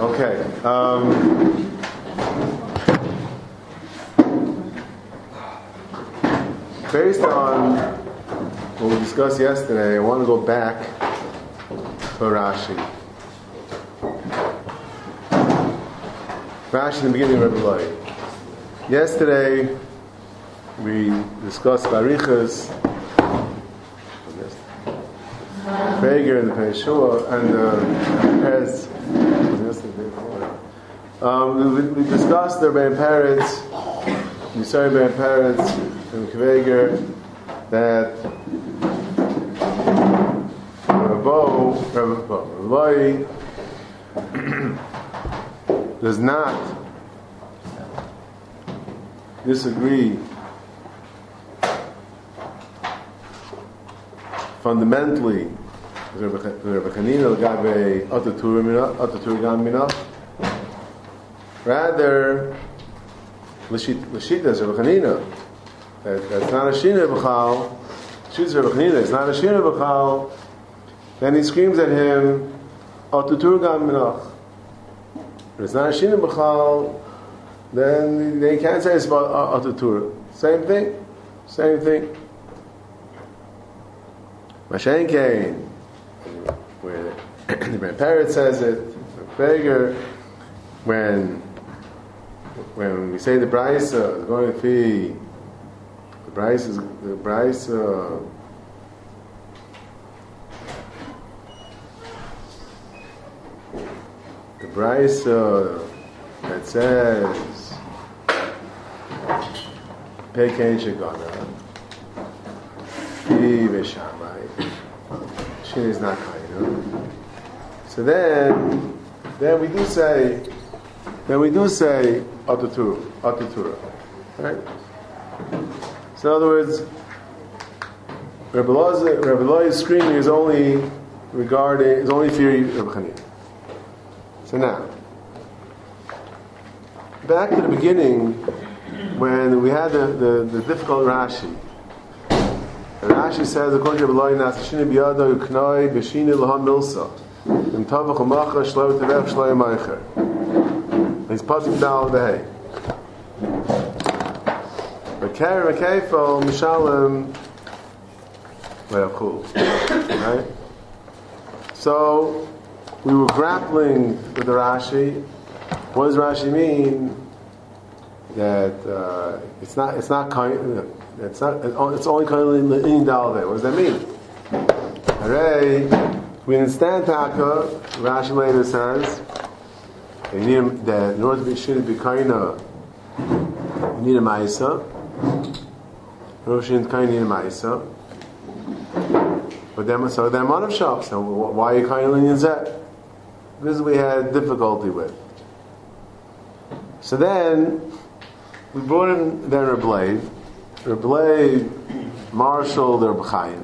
Okay. Based on what we discussed yesterday, I want to go back to Rashi. Rashi in the beginning of Rebbe Loi. Yesterday, we discussed Barichas, Prager and the Yeshua, and Perez. We discussed the Rebbe Peretz, we saw Rebbe Peretz and Kveger, that Rebbe Loi does not disagree fundamentally with Rebbe Chanina Gabe Atatur Gam Mina. Rather, Lashita is Rebbe Chanina. That's not a Shina B'chal. She's Rebbe Chanina. It's not a Shina B'chal. Then he screams at him, Atatur Gam Minach. If it's not a Shina B'chal, then they can't say it's about Atatur. Same thing. Mashen Kain, where the Rebbe Peretz says it, Prager, when we say the Brisa is going to be the Brisa that says Pekein Shegana Pi Veshamai Shin is not Kainu. So then we do say Atatura, right? So in other words, Rebbe Loi's screaming is only theory of Chanina. So now, back to the beginning when we had the difficult Rashi. Rashi says, according to Rebbe Loi, Nasashina biyado yuknoi b'shina l'ha milsa im tavach u'macha shlo tevech shlo yamaycher. He's pasuk dal dehay. V'kei v'keifel mishalem le'achul. Right? So, we were grappling with the Rashi. What does Rashi mean? That it's only kind of in Dalveh. What does that mean? Hooray! We understand Taka. Rashi later says that in order to be shouldn't be kaina, you need a ma'isa. In order to be kaina, you need a ma'isa. But then, so they're manav shop. So why are you kaina in zeh? This we had difficulty with. So then we brought in then Rebbe Leib. Rebbe Leib marshaled Rebbe Chaim.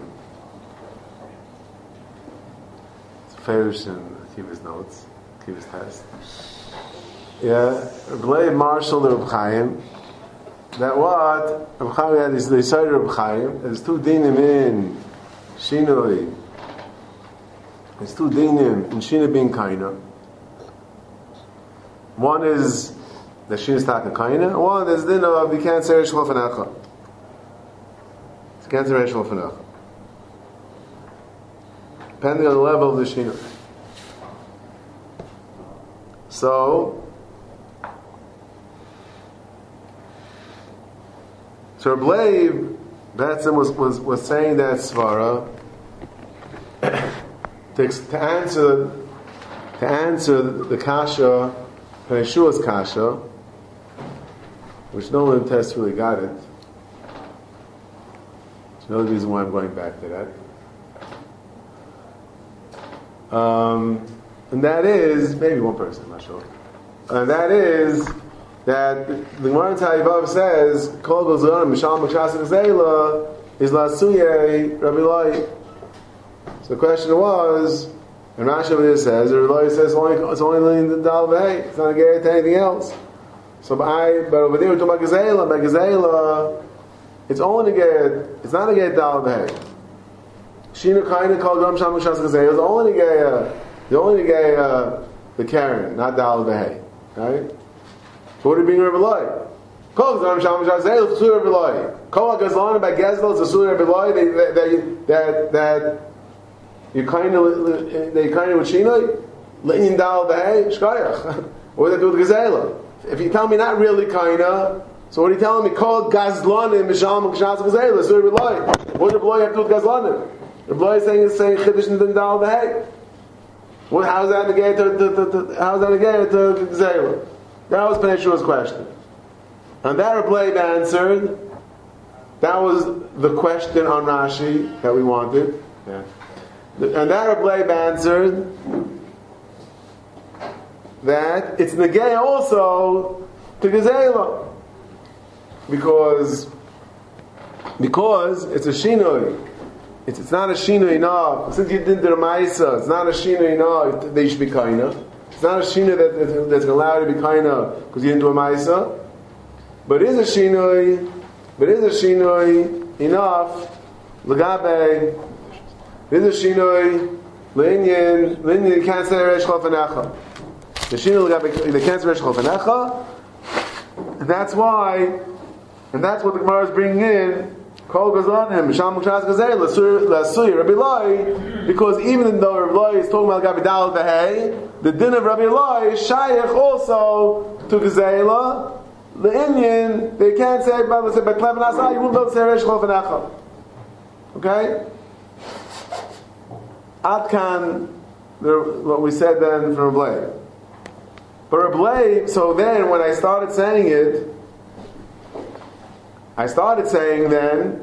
It's fairish in Akiva's notes, Akiva's test. Yeah, Rebbe Leib marshaled Rebbe Chaim. That what? Rebbe Chaim had is the side of Rebbe Chaim. There's two dinim in Shinoi. There's two dinim in Shina being kaina. One is the Shina is taka kaina. One is din of you can't say Reish L'Fanecha. You can't say Reish L'Fanecha. Depending on the level of the Shina. So Rebbe Leib Batson was saying that svara to answer the kasha, Yeshua's kasha, which no one in the test really got it. There's another reason why I'm going back to that. And that is, maybe one person, I'm not sure. And that is that the Gemara in Ta'ivav says, Kol Gozon, Mishal Mekshas Gzela is Lasuye Rabbi Loi. So the question was, and Rashi over there says, the Rebbe says it's only in the Dal V'Hei, it's not a get to anything else. But over there we're talking about Gezela. By Gezela, it's only a get, it's not a get Dal V'Hei. Shina Kaina called Ram Sham Mishas Gezela, it's only a get the Karen, not Dal Behay. Right? So what do you bring Rabbi Loi? Kol Gazlan Sham Shazel Tzur Rabbi Loi. Kol Gazlan by Gezel Tzur Rabbi Loi. That you kind of with Shinoi Lein Dal Behay Shkayach. What do they do with Gazela? If you tell me not really kinda, so what are you telling me? Kol Gazlanim Misham Kshaz Gazela Tzur Rabbi Loi. What does Rabbi Loi have to do with Gazlanim? Rabbi Loi is saying Chiddush and Dal Behay. How is that negated to Gazela? That was Pnei Shua's question. And that Rabbi answered. That was the question on Rashi that we wanted. Yeah. And that Rabbi answered that it's negay also to Gazela. Because it's a shinoi. It's not a shinoi enough. Since you did the Ramaisa, it's not a shinoi enough. They should be kaina. It's not a shinoi that's allowed to be kaina because you didn't do a Maisa. But it is a shinoi enough. Lagabe. It is a shinoi. Linyan, you can't say Resh Chofanecha. The shinoi lagabe, they can't say Resh Chofanecha. And that's why, and that's what the Gemara is bringing in. Kol Gazlanim, Misham Kshaz Gazel, Lasui, Rabbi Loi, because even though Rabbi Loi is talking about Gabi Dal Behei, the din of Rabbi Loi is Shayach also to Gazela. The Indian, they can't say, but Klev Nasa, you won't be able to say Resh Chofanecha. Okay? Atkan, what we said then from Rabbi. But Rabbi, so then when I started saying it, I started saying then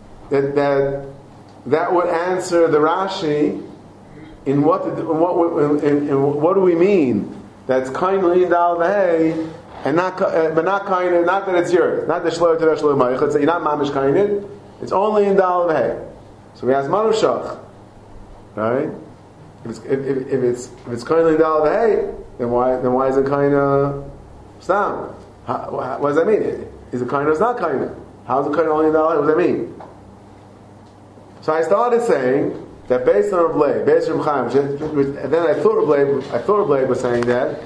that would answer the Rashi in what do we mean? That's kindly in Dal Vahei and not but not kind, not that it's yours, not the shloim to the shloim ma'ich. You're not mamish kinded. It's only in Dal Vahei. So we ask Manushach, right? If it's kindly in Dal Vahei, then why is it kind of stam? What does that mean? Is it kind or is not kind? How is it kind only in Dal Vahei? What does that mean? So I started saying that based on Rabbi, based on Chaim, and then I thought Rabbi was saying that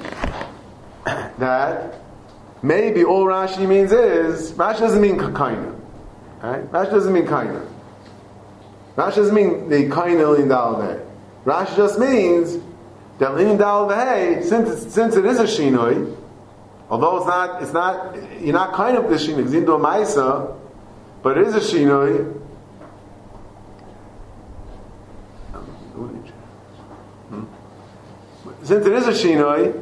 maybe all Rashi means is Rashi doesn't mean kaina, right? Rashi doesn't mean kaina. Rashi doesn't mean the kaina in Dal Vahei. Rashi just means that in Dal Vahei, since it is a shinoi, although it's not you're not kind of the shinoi because you didn't do a ma'isa, but it is a shinoi. Since it is a shinoi,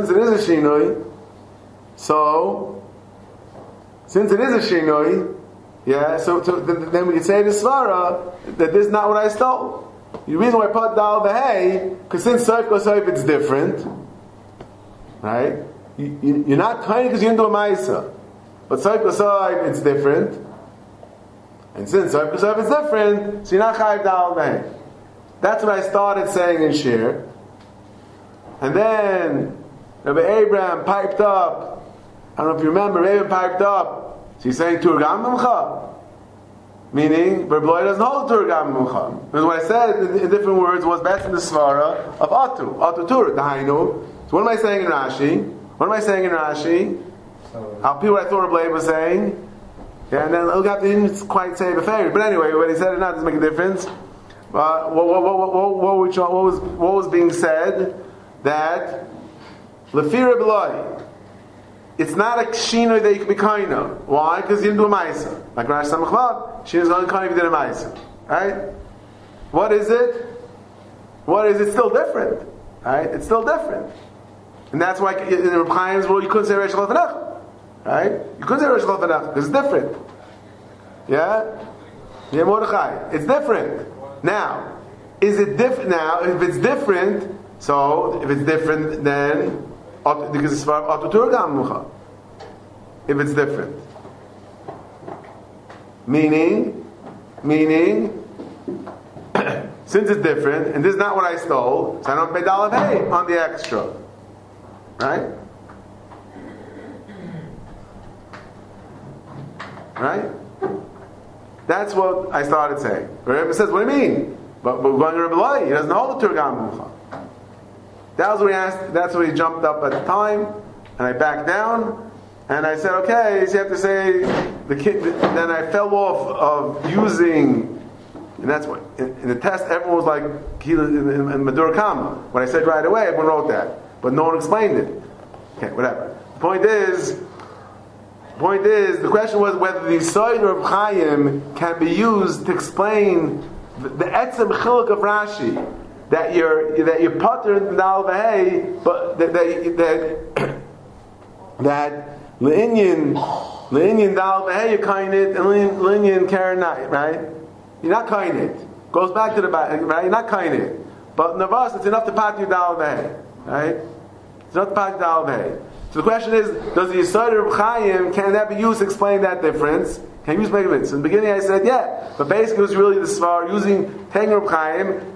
yeah. So then we can say to Svara that this is not what I stole. The reason why I put Dal Vahei, because since Soif goes Soif, it's different, right? You're not kind because you didn't do a ma'isa, but Soif goes Soif, it's different, and since Soif goes Soif, it's different, so you're not chayiv Dal Vahei. That's what I started saying in Shir. And then Rabbi Abraham piped up. I don't know if you remember, Rabbi Abraham piped up. So he's saying Turgam Mimcha. Meaning, Rabbi Loi doesn't hold Turgam Mimcha. Because what I said in different words was best in the Svara of Atu Tur, the Hainu. So what am I saying in Rashi? I'll repeat what I thought Rabbi Loi was saying. Yeah, and then he didn't quite say the favorite. But anyway, when he said it now, it doesn't make a difference. What was being said? That Lefi Rabbi Loi, it's not a shinoi that you can be kind of. Why? Because you didn't do a ma'isa. Like Rashi Samach Vav, shinoi is only kind if you did a ma'isa. Right? What is it? It's still different. Right? It's still different. And that's why in Reb Chaim's world you couldn't say Reish Chofanecha. Right? You couldn't say Reish Chofanecha because it's different. Yeah? Yeah, Mordechai. It's different. Now, is it different? Now, if it's different, so if it's different, then because it's Atu if it's different, meaning, since it's different, and this is not what I stole, so I don't pay Dal Vahei on the extra, right? Right? That's what I started saying. Rabbi says, "What do you mean?" But we're going to Rabbi Loi. He doesn't hold the Turgam Mucha. That was what he asked. That's what he jumped up at the time, and I backed down, and I said, okay, so you have to say the kid. Then I fell off of using, and that's what in the test everyone was like in Madura Kama. What I said right away, everyone wrote that, but no one explained it. Okay, whatever. The point is, the question was whether the Yisod of Chaim can be used to explain the etzem chiluk of Rashi. That you're pater in the Dal V'Hei, but that le'inyan Dal V'Hei you're kainit and le'inyan karanai, right? You're not kainit. Goes back to the back, right? You're not kainit. But Navas, it's enough to pater your Dal V'Hei, right? It's enough to pater Dal V'Hei. So the question is, does the Yisod of Chaim, can that be used to explain that difference? Can you use megabytes? In the beginning I said yeah, but basically it was really the Svar using Taking Reb Chaim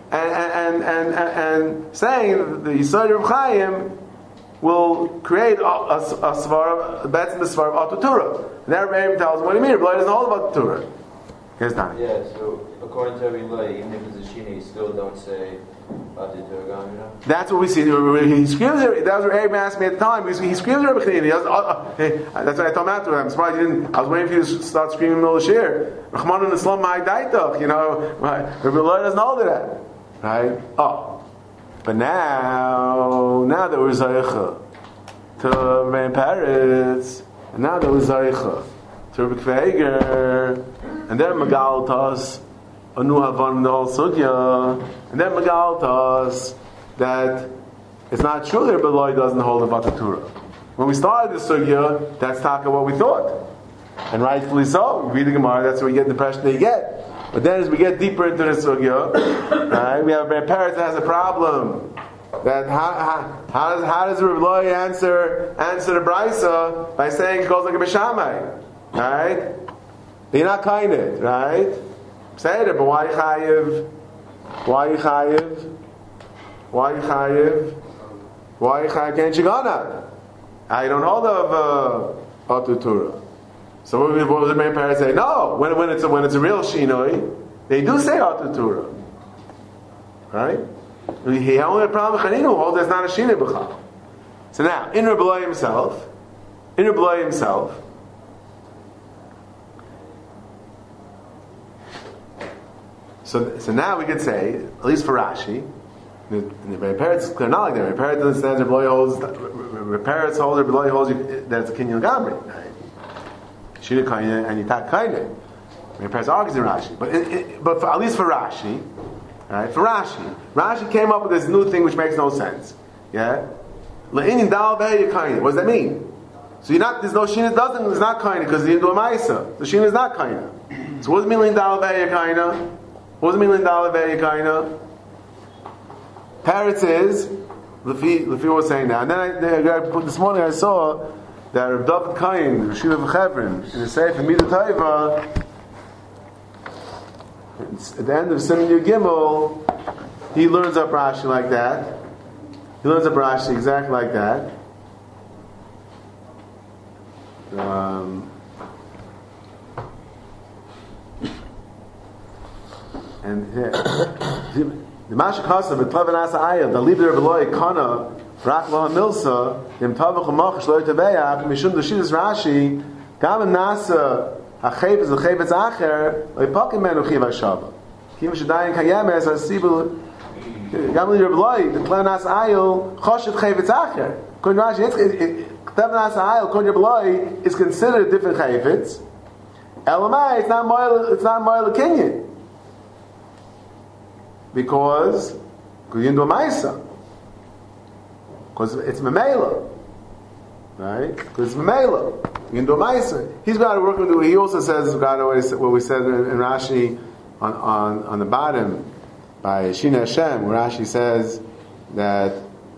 and saying that the Yisod of Chaim will create a Svar, that's in the Svar of Atatura. And that Rebbe tells him, what do you mean? Rebbe doesn't hold about the Torah. Here's Tani. Yeah, so according to every lay, even if it's a Shina, you still don't say Atatura, you know? That's what we see. He screams it. That was what Rebbe asked me at the time. He screams Rebbe Chanina. That's what I told him afterwards. I'm surprised you didn't. I was waiting for you to start screaming in the middle of the shir. Rachman and Islam Ma'adaitach. You know, Rebbe Lloyd doesn't hold that. Right? Oh. But now that we're Zaycha to Rebbe Peretz, and now that we're Zaycha to Rebbe Kveger, and then Megaltas, Anu Havan the whole Sugya, and then Megaltas that it's not true that Rebbe Lloyd doesn't hold about the Torah. When we started the Sugya, that's talking what we thought. And rightfully so. We read the Gemara, that's where we get the impression they get. But then as we get deeper into the Sugya, right, we have a parrot that has a problem. That how does Rebbe Lloyd answer the Brisa by saying it goes like a Beshamai? Right? You're not kind it, right? Say it, but why chayiv? Why chayiv? Why chayiv? Why chayiv? Can't you go now? I don't hold of Atutura. So what was the main parents say? No, when it's a real shinoi, they do say Atutura, right? He only had a problem with Chaninu who holds there's not a shinoi b'chal. So now, in Rebbe Lloyd himself. So now we could say, at least for Rashi, the Rebbe Peretz is clear not like that. Rebbe Peretz understands Rebbe Lloyd holds that it's a kinyan gamri. Shina kaina and yitak kaina. Rebbe Peretz argues in Rashi, but at least for Rashi, right? For Rashi came up with this new thing which makes no sense. Yeah, le'inin dal be'ei kaina. What does that mean? So there's no shina doesn't. It's not kaina because you do a ma'isa. The shina is not kaina. So what does it mean le'inin dal be'ei kaina? What does it mean Lindala Ve'yakaina? Parrots is Lefi was saying that. And then this morning I saw that Reb David Kain, the Yeshiva of Chevron, in the Sefer Midah Taiva, at the end of Siman Yud Gimel, he learns up Rashi like that. He learns up Rashi exactly like that. And the Masha Kasav with Tlavin Asa Ayah, the leader of Eloi Kana, Rakla Milsa, Yim Tavach Mach Shloit Tabeya, Mishum Dashidus Rashi, Gam Nasa, Hachayv is the Chayvetz Acher, Leipakim Menu Chiv Hashava. Kim Shadayin Kayemes, Asibul, Gam leader of Eloi, the Tlavin Asa Ayah, Choshet Chayvetz Acher. According to Rashi, Tlavin Asa Ayah, according to Eloi, is considered a different Chayvetz. Elamai, it's not Moel Kenyan. Because you didn't do a Maisa. Because it's Memela. Right? Because it's Memela. You didn't do a Maisa. He's got to work with it. He also says, what we said in Rashi on the bottom, by Shina Hashem, where Rashi says that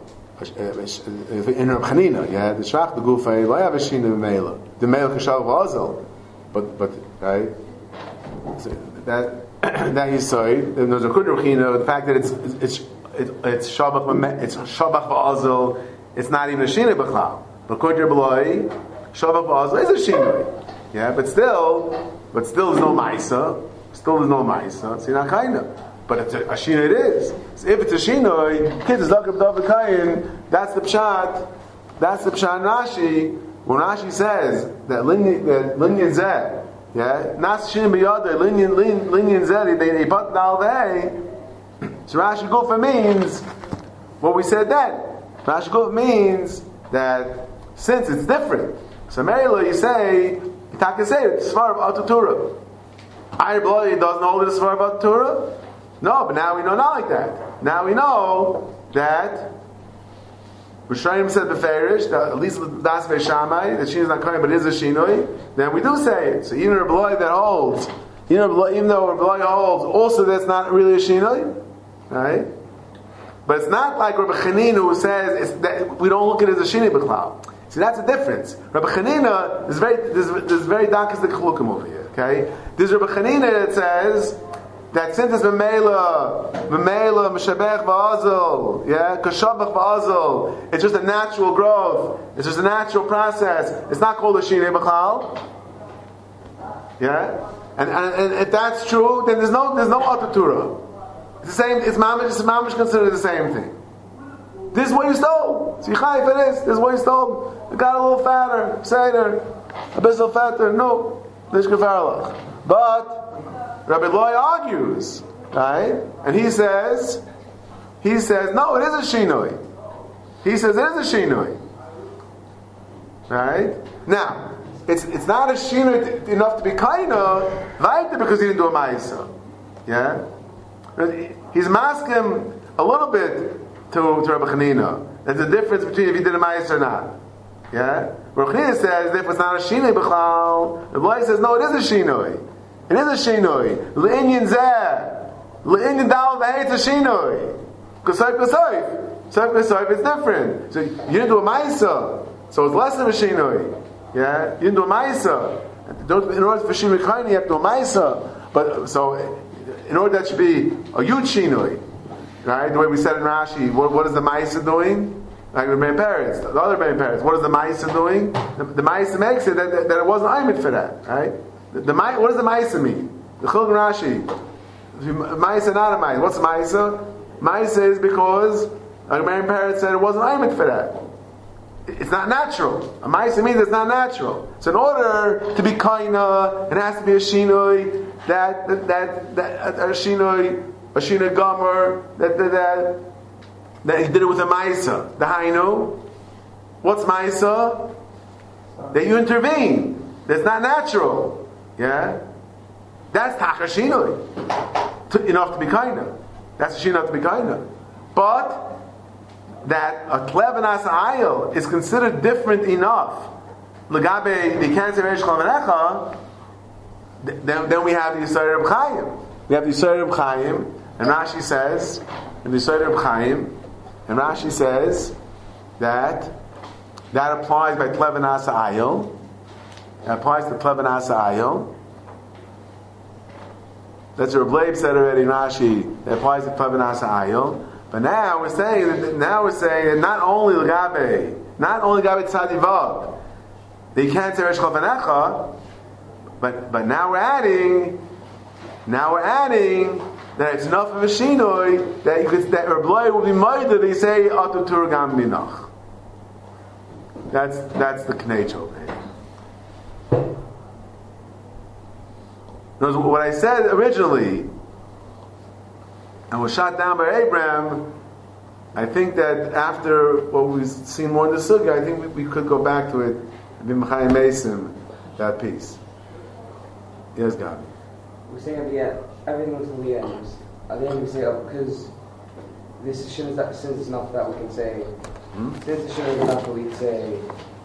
in Reb Chanina, yeah, the Shrach the Gufay, I have a Shina Memela. The Memela Kashav Vazel. But, right? So that he saw it. There's a Kudrachina, the fact that it's Shabach Ba'azel, it's not even a Shina B'chal. But Kudra B'loi, Shabach Ba'azel is a Shina. Yeah, but still there's no Maisa. So you're not kind of. But it's a shinoi it is. So if it's a shinoi, kids is lakab davar kayin, that's the pshat. That's the pshat Rashi. When Rashi says that linyan zeh, yeah, nas shin b'yadeh, linyan zeh, they put dal vei. So Rashi Gufa means what we said then. Rashi Gufa means that since it's different, so Merila you say, Taka say it's Svar of Atatura. Ayr Bloody doesn't hold it as Svar of Atatura? No, but now we know not like that. Now we know that Rishayim said Beferish, that at least Das Veshamai, that she is not coming, but it is a Shinoi, then we do say it. So even Rabbi that holds, even though Rabbi holds, also that's not really a Shinoi, right? But it's not like Rabbi Chanina who says that we don't look at it as a Shinoi B'chlal. See, that's the difference. Rabbi Chanina, there's very darkest the Chlukim over here, okay? There's Rabbi Chanina that says that since it's B'meila, Meshabech V'azal, yeah, Kashabach V'azal, it's just a natural growth, it's just a natural process, it's not called a Shinei B'chal, yeah? And if that's true, then there's no Atatura. It's the same, it's mamish considered the same thing. This is what you stole. So you chai for this. This is what you stole. It got a little fatter, seder, a bit fatter. No, this gevarlach. But Rabbi Loi argues, right? And he says, no, it is a shinoi. He says it is a shinoi, right? Now, it's not a shinoi enough to be kaina, right? Because he didn't do a ma'isa, yeah. He's masking a little bit to Rabbi Chanina. There's a difference between if he did a ma'is or not. Yeah? Rabbi Chanina says if it's not a shinoi b'chal, Rabbi says no, it is a shinoi. It is a shinoi. L'inyan zeh, l'inyan dal v'hei, it's a shinoi. K'soif, it's different. So you didn't do a ma'isa, so it's less of a shinoi. Yeah? You didn't do a ma'isa. In order for shinoi kain, you have to do a ma'isa. But so in order that should be a huge shinoi. Right? The way we said in Rashi, what is the Ma'isa doing? Like the main parents, the other main parents. What is the Ma'isa doing? The Ma'isa makes it that it wasn't Ayman for that. Right? What does the Ma'isa mean? The Chilg Rashi. Ma'isa not a Ma'isa. What's Ma'isa? Ma'isa is because the main parents said it wasn't Ayman for that. It's not natural. A Ma'isa means it's not natural. So in order to be kaina, it has to be a shinoi, that a shinoi, a Shina Gomer, that he did it with a Maisa. The Hainu. What's Maisa? That you intervene. That's not natural. Yeah? That's Takashinoi. Enough to be kinda. That's a Shina to be kinda. But that a Tlevanas Ayel is considered different enough. Legabe the cancer Eshchal Venecha, then we have the Yisrael Reb Chaim. We have the Yisrael Reb Chaim. And Rashi says, in the Yisrael Reb Chaim, and Rashi says that applies by Tlevanas Ayil. That applies to Tlevanas Ayil. That's what Reb Leib said already in Rashi. That applies to Tlevanas Ayil. But now we're saying that not only Gabe Tzadivav, that you can't say Resh Chavanecha, but now we're adding that it's enough of a shinoi that Rabbi will be made that they say Atutur Gam Minach. That's the knech over here. What I said originally and was shot down by Abraham, I think that after what we've seen more in the Sukkah, I think we could go back to it and be Mechayim Mesim, that piece. Yes, Gabi. We're saying at the end, everything until the end. At the end we say, because this is since it's enough that we can say, since the Shin is enough that we say,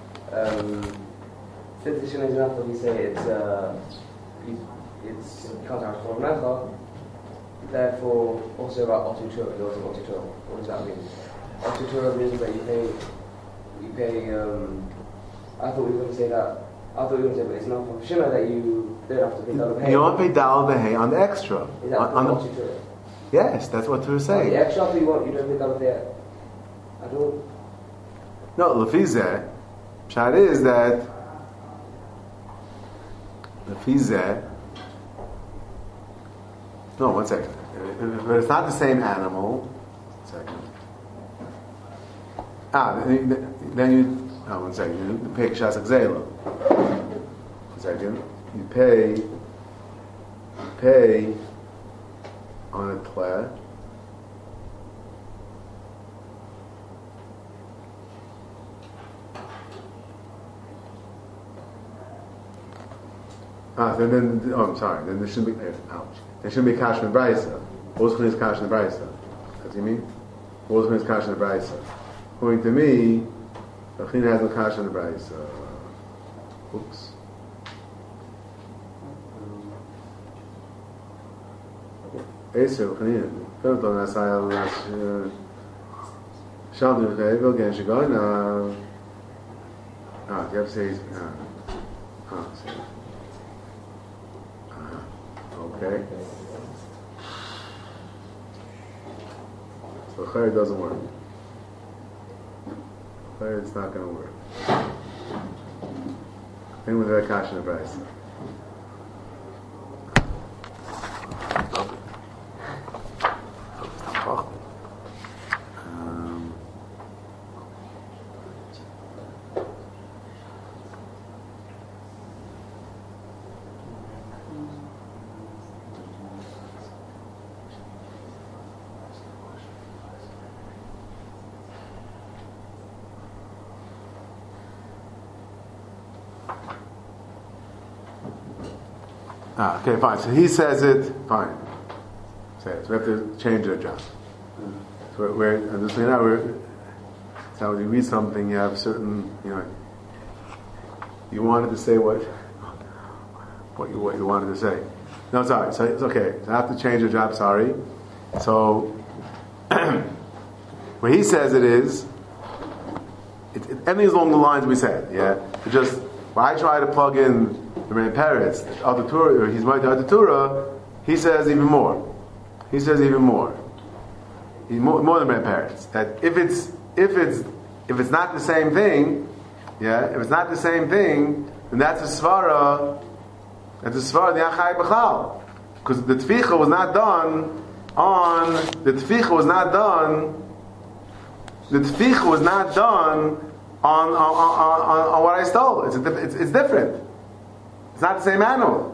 it's contact for Mecha, therefore also about Otutura, what does that mean? Otutura means that you pay, I thought we were going to say that. I thought you were going to say, but it's not from Shema that you don't have to pay Dal B'Hei. You don't pay Dal B'Hei on the extra. Is that on the Torah? Yes, that's what we were saying. The extra you don't pay Dal B'Hei at all? No, Lefizeh, Pshat is that Lefizeh. No, one second. But it's not the same animal. Second. Then you. One second. You pay kshas gzela. 1 second. You pay on a tle. I'm sorry. Then there shouldn't be. Ouch. There shouldn't be kash in the brayso. What's is kash in the brayso? That's what you mean? What's is kash in the brayso? According to me, the chin has no kash in the brayso. Oops. Eser chin. First on that side, Shalom Chayvel Gen Shigona. You have to say. Okay. So Chayr doesn't work. Chayr, it's not going to work. Thing with that kash in the price. Okay, fine. So he says it. Fine. Say it. So we have to change our job. So that's how when you read something, you have certain, you wanted to say what you wanted to say. No, sorry. So it's okay. So I have to change the job. Sorry. So where he says it is, everything's along the lines we said. Yeah. It just when I try to plug in the Rebbe Peretz, he's right to Torah, he says even more. He says even more. More than Rebbe Peretz. That if it's not the same thing, if it's not the same thing, then that's a svara. That's a svara the Achai B'chal, because the tficha was not done on the tficha was not done. The tficha was not done on what I stole. It's different. It's not the same animal.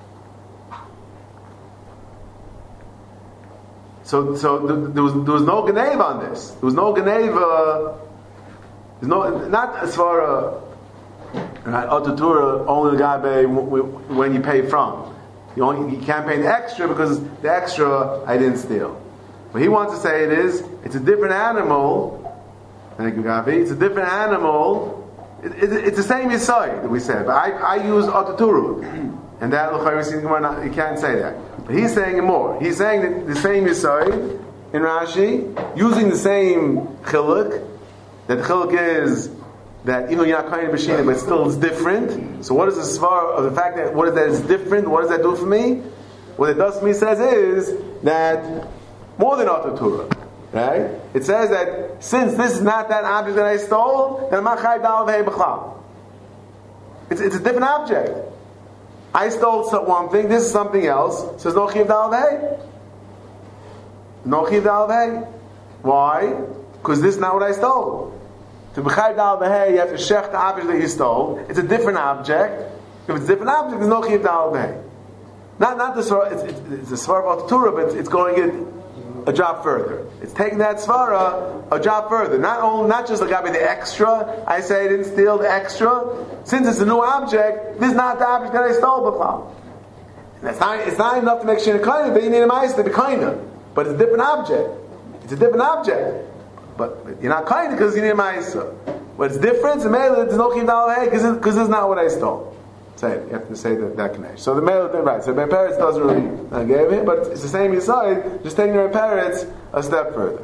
So there was no Geneva on this. There was no Geneva. There's not as far Otatura only the Gabe when you pay from. You can't pay the extra because the extra I didn't steal. But he wants to say it's a different animal. Thank you, Gabi. It's a different animal. It's the same Yisai that we said, but I use Otaturu. And that you can't say that. But he's saying it more. He's saying that the same Yisai in Rashi, using the same chiluk, that the chiluk is that even you're not kind of b'shina, but still it's different. So what is the svar of the fact that what is that it's different? What does that do for me? What it does for me says is that more than Otaturu. Right? It says that since this is not that object that I stole, then I'm not dal v'hei b'chlal. It's a different object. I stole one thing. This is something else. So there's no chiv dal v'hei. No chiv dal v'hei. Why? Because this is not what I stole. To b'chai dal v'hei, you have to shech the object that you stole. It's a different object. If it's a different object, there's no chiv dal v'hei. Not the svara. It's a svara of Torah, but it's going in a job further. It's taking that svara a job further. Not just like the extra. I say I didn't steal the extra. Since it's a new object, this is not the object that I stole before. It's not enough to make sure kind of. You need a ma'aser to be kind of. But it's a different object. It's a different object. But you're not kind because you need a ma'aser. But it's different. There's no chiv dal v'hei because this is not what I stole. Say it. You have to say that connection. So the male thing, right? So Ben Peretz doesn't really give it, but it's the same aside, just taking Ben Peretz a step further.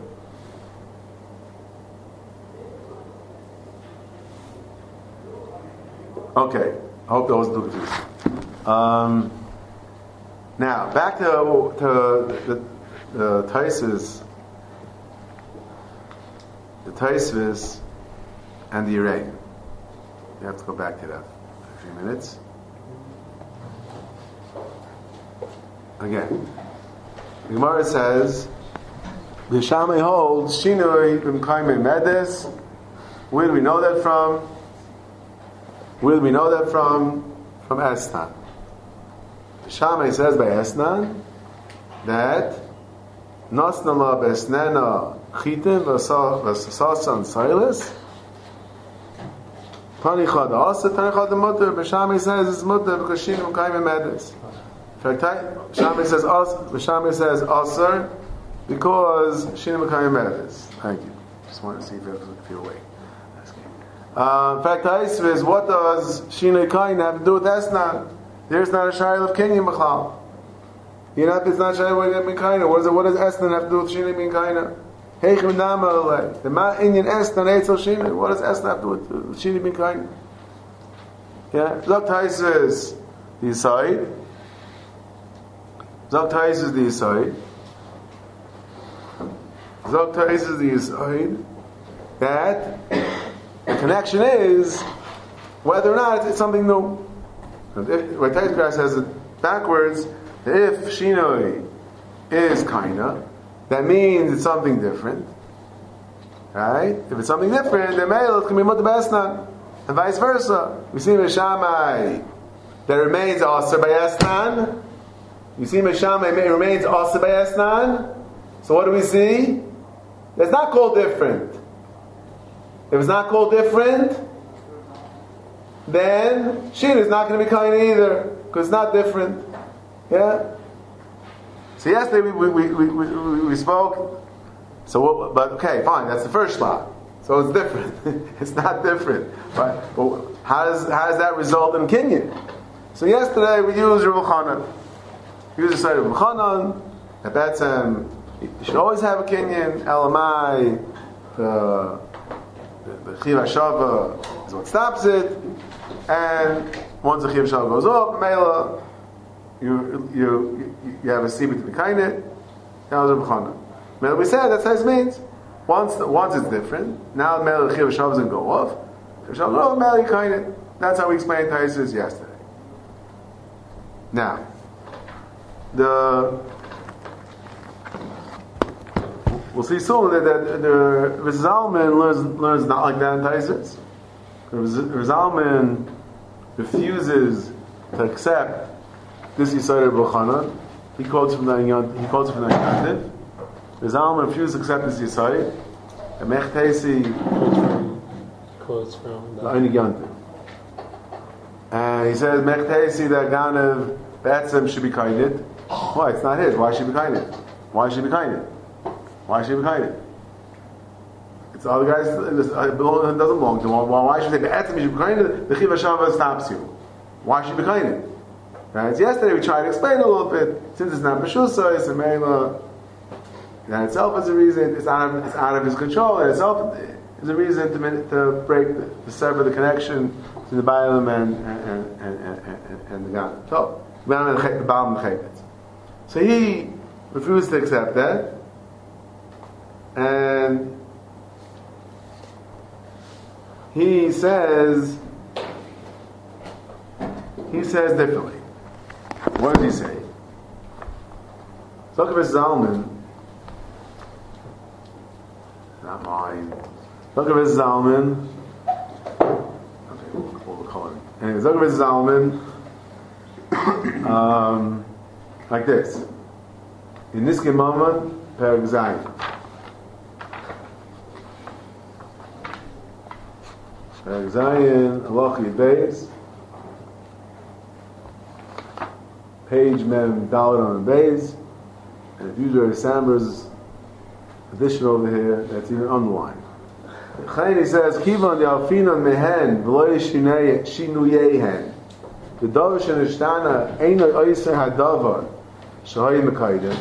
Okay, I hope that wasn't too confusing. Now back to the Taisus, and the Urain. You have to go back to that. A few minutes. Again, The Gemara says, the Shammai holds, Shinui b'mkaimei medes. Where do we know that from? Where do we know that from? From Esnan. The Shammai says by Esnan that Nasnala besnena chitim v'sasan silas Tanichad asa, Tanichad the mutter. But Shammai says it's mutter because Shinui b'mkaimei medes. In fact, Shammai says asar because Shinui b'mkaimei medes. Thank you. Just wanted to see if you're awake. In fact, Taisv is what does Shinui Kain have to do with Esnan? There's not a shayla of Kenyan Machlal. It's not shayla of Kaina. What does Esnan have to do with Shinui bin Kaina? Heichem Dama Alei. The Ma Inyan Esnan Eitzel Shinui. What does Esnan have to do with Shinui bin Kaina? Yeah, Zok Taisv is the Yisaid. Zok Taisv is the Yisaid. Zok Taisv is the Yisaid. That the connection is whether or not it's something new. What Taisv says it backwards, if Shinui is Kaina, that means it's something different. Right? If it's something different, then Meil it can be Mutter B'Esnan. And vice versa. We see Meshamai that remains Aser by Esnan. You see Meshamai remains Aser by Esnan. So what do we see? It's not called different. If it's not called different, then Shin is not going to be kind either because it's not different. Yeah. So yesterday we spoke. So but okay, fine. That's the first slot. So it's different. It's not different. Right? But how does that result in Kinyan? So yesterday we used Rav Chanan. We used the side of Rav Chanan. That's you should always have a Kinyan. Elamai. The Chiv HaShava is what stops it, and once the Chiv HaShava goes up, Mela, you have a Sibit B'Kainit, now there's a B'chana. Mela, we said, that's what it means. Once it's different, now Mela, the Chiv HaShava doesn't go off, Chiv HaShava goes off, Mela, Kainit. That's how we explained Taisus yesterday. Now, we'll see soon that the Rizalman learns not like that in Taisus. Rizalman refuses to accept this Yisrael B'Chanan. He quotes from the Yantiv. Rizalman refuses to accept this Yisrael. And Mechtesi quotes from the Einig Yantiv. And he says Mechtesi that Ganav Betzem should be kainit. Why? It's not his. Why should he be kainit? Why should he be kainit? Why should he be kainit? It's other guys. It doesn't belong to him. Why should they be etzim? You should be kainit. The Chiv HaShava stops you. Why should you be kainit? Right? So yesterday we tried to explain a little bit. Since it's not b'shusa, it's a meila. That itself is a reason. It's out of his control. And itself is a reason to break, to sever the connection to the Baalim and the God. So the Baalim and Chayvetz. So he refused to accept that. And he says differently. What does he say? Zokav Zalman, not mine. Zokav Zalman. Okay, we'll call it. Anyway, Zokav Zalman, like this. In this Gemara, Perek Zayin. Zayin, Halacha Beis, page Mem Dalet on Beis, and if you do Samber's addition over here, that's even underlined. Chayin, he says, Kivan de Alfina Mehen, V'loy Shinuyehen, the Davar Shenishtana, Eino Oyser Hadavar, Shahay Mekaydim.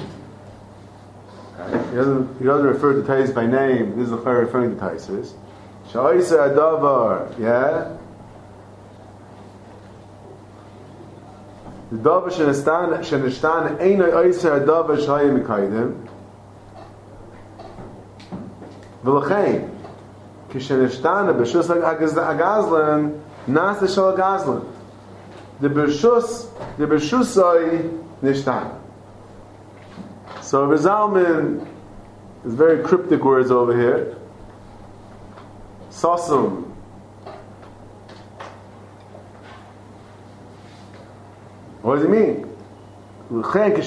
He doesn't refer to Tais by name, this is the Chayyim referring to Taisis. Sha'isa Adavar, yeah? The Davar Shenishtana, Eino Oyser Hadavar, Shahay Mekaydim. V'lachein, Kishenishtana, B'shus Agazlan, Nasa Shal Agazlan. The B'shusai Nishtana. So So Rizalman is very cryptic words over here. Sosum. What does he mean? Why has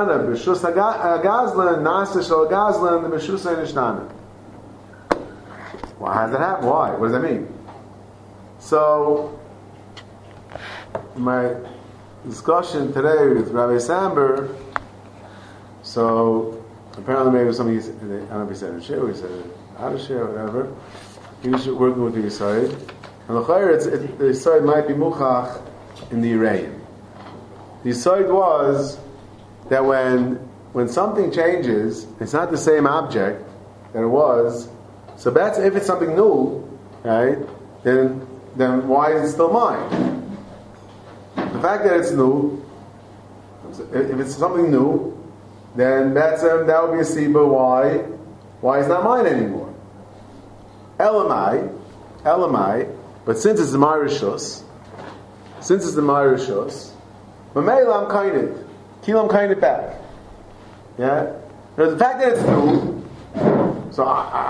that happen? Why? What does that mean? So, my discussion today with Rabbi Samber, so apparently maybe something, I don't know if he said in share, or he said out of share, or whatever. He was working with the Yisrael. And the Yisrael might be muchach in the Irayim. The Yisrael was that when something changes, it's not the same object that it was. So that's if it's something new, right? Then why is it still mine? The fact that it's new, if it's something new, then that would be a siba why it's not mine anymore. Elamai, but since it's the Ma'arishus, Mamela I'm kainit. Kilam kainit back. Yeah? Now, the fact that it's new, so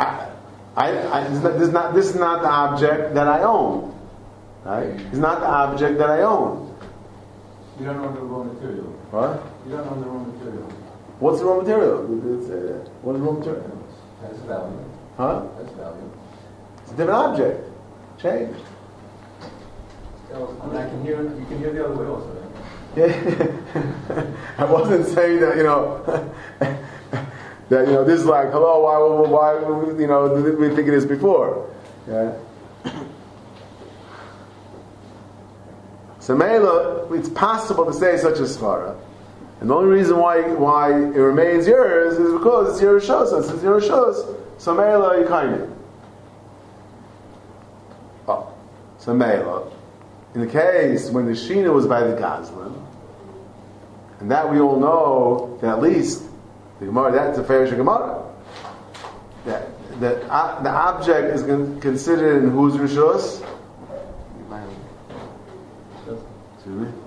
this is not the object that I own. Right? It's not the object that I own. You don't own the raw material. What? You don't own the raw material. What's the raw material? What is raw material? That's value. Huh? That's value. It's a different object. Changed. And you can hear the other way also. Right? Yeah. I wasn't saying that, that, this is like, hello, why didn't we think of this before? Yeah. So Mela, it's possible to say such a svara. And the only reason why it remains yours is because it's your rishos. Since it's your rishos, so Mela, you kind of. Oh. So Mela, in the case when the Shina was by the Gazlan, and that we all know that at least the Gemara, that's a fair Gemara. That the object is considered in whose rishos? Excuse me.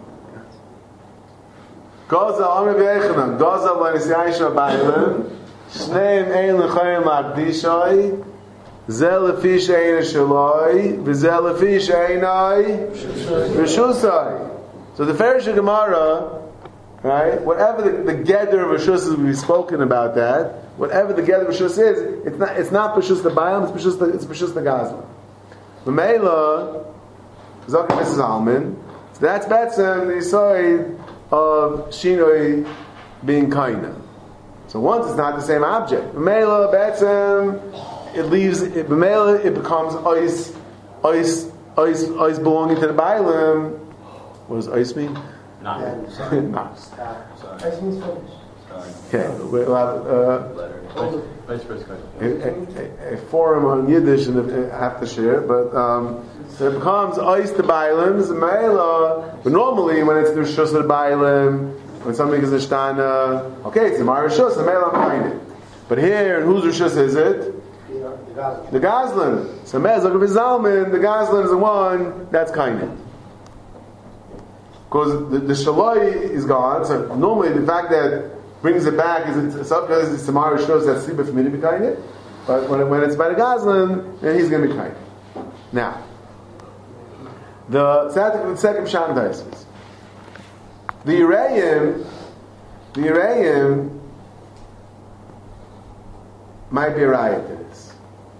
Gaza Amr B'Echanan, Gaza L'Nisyaisha B'Aylan, Shneim Ein L'Chayim L'Akdishai, Zeh L'Fi She'ein Shaloi, V'Zeh L'Fi She'einai Rishusai. So the Farish Gemara, right? Whatever the gather of Rishus is, we've spoken about that. Whatever the gather of Rishus is, it's not Rishus the Bayam, it's Rishus the Gazla. L'Meila, Zakir Mrs. Alman. So that's Betzim, the Yisoid of Shinoi being Kaina. So once it's not the same object, B'meila, Betzim, it becomes Ois belonging to the Bailim. What does Ois mean? Not. Not. Sorry. Ice means finished. Okay, we'll have Vice first question. a forum on Yiddish and I have to share, but so it becomes Ois the Bailim, Meila, but normally when it's the Rishus the Bailim, when something is a Shtana, okay, it's the Marishus, the Meila behind it. But here, whose Rishus is it? The Gazlan. So Mezach of Zalman, the Gazlan is the one that's Kainit. Because the Shaloi is gone, so normally the fact that brings it back is it's the Marishus that's Siba for me to be Kainit. But when it's by the Gazlan, then he's going to be Kainit. Now, the second Pshat Taisus. The Yerayim might be a riot to this.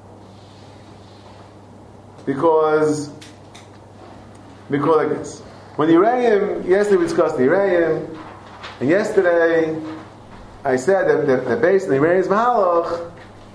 Because like this. When the Yerayim, yesterday we discussed the Yerayim, and yesterday I said that based on the Yerayim's Mahalach,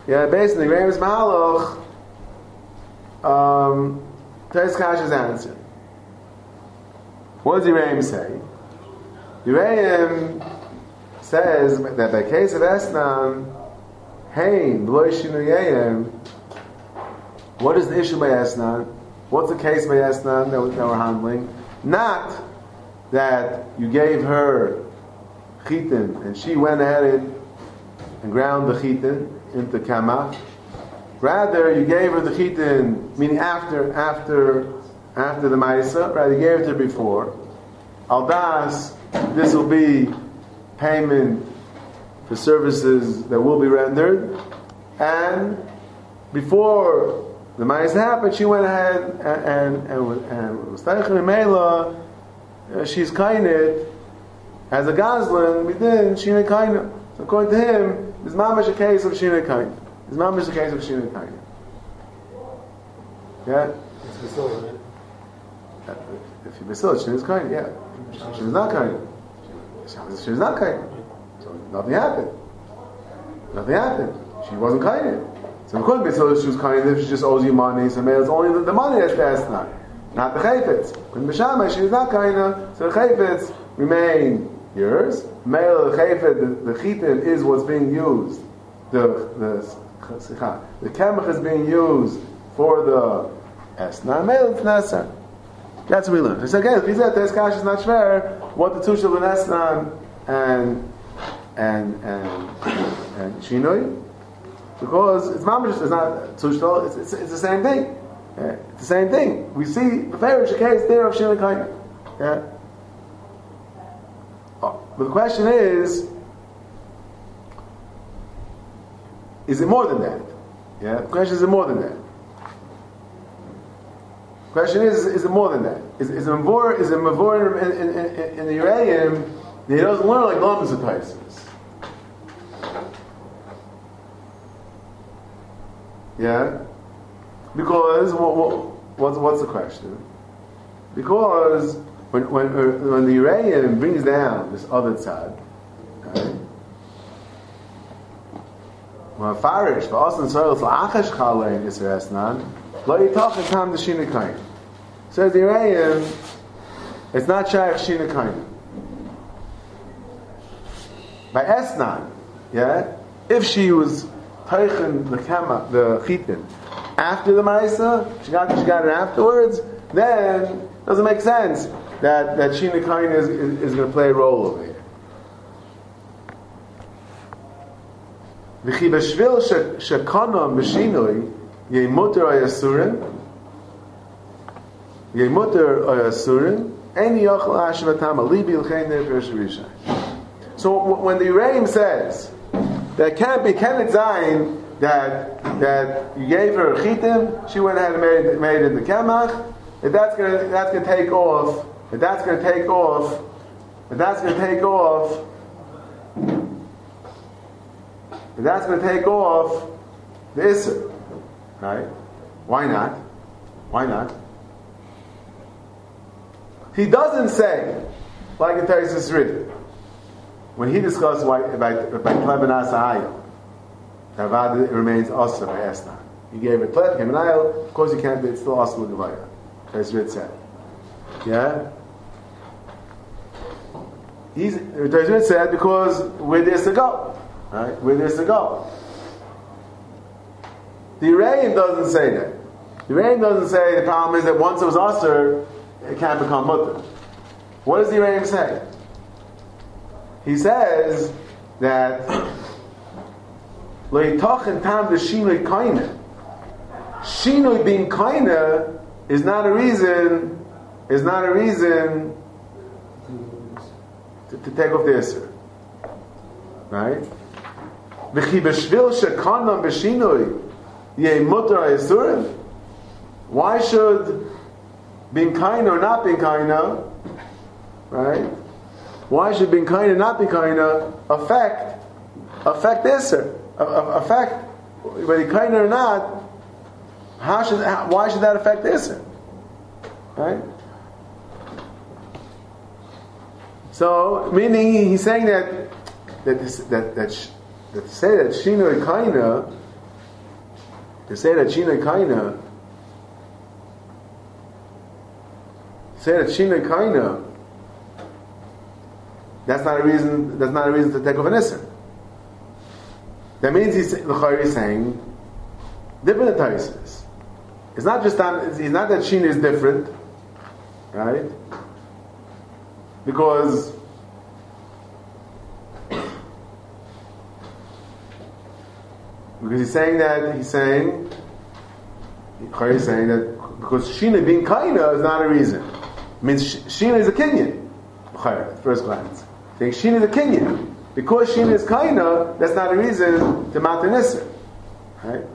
Tes Kash's answer. What does the Yerayim say? The Yerayim says that by case of Esnan, Hein, B'lo Shinu Yeyem, what is the issue by Esnan? What's the case by Esnan that we're handling? Not that you gave her chitin and she went ahead and ground the chitin into kamach. Rather, you gave her the chitin, meaning after the ma'isa. Rather, you gave it to her before. Aldas, this will be payment for services that will be rendered, and before the ma'isa happened, she went ahead and was teichen Mela. She's kainit as a gazlan within shina kaina. So according to him, this mamash a case of shina kaina. This mamash a case of shina kaina. Yeah. It's Basila, right? If you basila, she is kaina. Yeah. She was not kaina. She was not kaina. So nothing happened. Nothing happened. She wasn't kaina. So according to basila, she was kaina. If she just owes you money, so it's only the money that's passed now, not the chayfetz. When b'shamay, she is not kaina, so the chayfetz remain yours. Male chayfet, the chitin is what's being used. The kemach is being used for the esna. Male it's nasa. That's what we learned. So again, if he said this kash is not fair, what the two shel esna and shinoi, because it's mamash, it's not tushel, it's the same thing. Yeah, it's the same thing. We see the fair case there of shinoi kain. Yeah. But the question is it more than that? Yeah. The question is it more than that? The question is it more than that? Is it mavor in the Uraim that he doesn't learn like Lamas of Taisus? Yeah? Because what's the question? Because when the Uraim brings down this other tzad, okay? When Farish for us and Soil for Achash Chalein Isra Esnan, Lo Yitach and Tam the Shina Kain. Says the Uraim, it's not Shaykh Shina Kain. By Esnan, yeah, if she was Teichen the Kama, the Chitin, after the Maisa, she got it afterwards, then it doesn't make sense that Shina Kain is going to play a role over here. V'chi b'shvil shekanam b'shinoi yemuter ayasurin eni yachal ashvatam alibi l'chein nefesh rishai. So when the Uraim says that can it zayin that you gave her a chitim, she went ahead and made it in the kemach, that's going to take off the Isser. Right? Why not? He doesn't say, like in Taisus written, when he discussed why by Klebenas Ahayel, Tavad remains Asr by Esna. He gave it Kleb, came an Ahayel, of course you can't, it's still Asr L'Gavaya. Taisus written said. Yeah? Taisus said because where there's to go. Right? Where there's to go. The Uraim doesn't say that. The Uraim doesn't say the problem is that once it was Asr, it can't become Mutter. What does the Uraim say? He says that Leitachin tam the Shinoi Kaina. Shinoi being Kaina is not a reason to take off the Isser. Right? V'chi b'shvil shekanam b'shinoi yeh mutar ha'isurim. Why should being kind or not being kind, right? Why should being kind or not being kind affect Isser? Affect whether kind or not? Why should that affect Isser? Right? So, meaning he's saying that to say that Shinoi Kaina, that's not a reason to take off an Isser. That means he's saying different Taisus. It's not that Shina is different, right? Because he's saying that because Shina being Kaina is not a reason. It means Shina is a Kenyan. At first glance, saying Shina is a Kenyan. Because Shina is kaina, that's not a reason to matter Nisr. Right?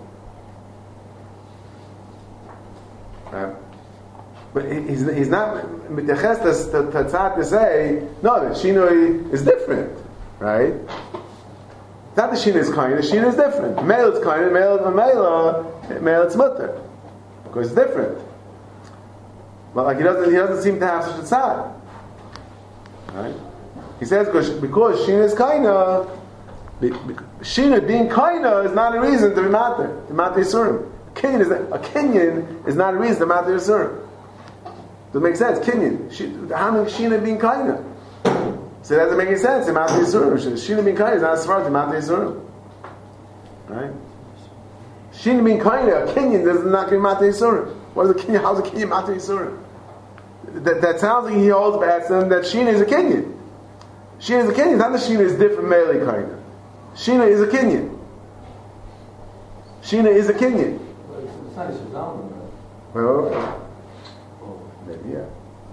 But he's not mitachas to tzad to say no, that Shina is different, right? It's not that Shina is kaina. Shina is different. Male is kaina, male it's mutter, because it's different. But like he doesn't seem to have such a tzad, right? He says because Shina is kaina, Shina being kaina is not a reason to be matter Yisurim. A kinyan is not a reason to matter Yisurim. Doesn't make sense. Kinyan. How many Shina being kaina? So that doesn't make any sense. Matter Yisurim. Shina being kaina is not as far as matter Yisurim. Right? Shina being kaina, a kinyan does not be matter Yisurim. What is a kinyan? How's a kinyan matter Yisurim? That sounds like he holds back them that Shina is a kinyan. Shina is a kinyan. Not that Shina is different male kaina. Shina is a kinyan. Shina is a kinyan. It's not a shazam. Well, maybe, yeah.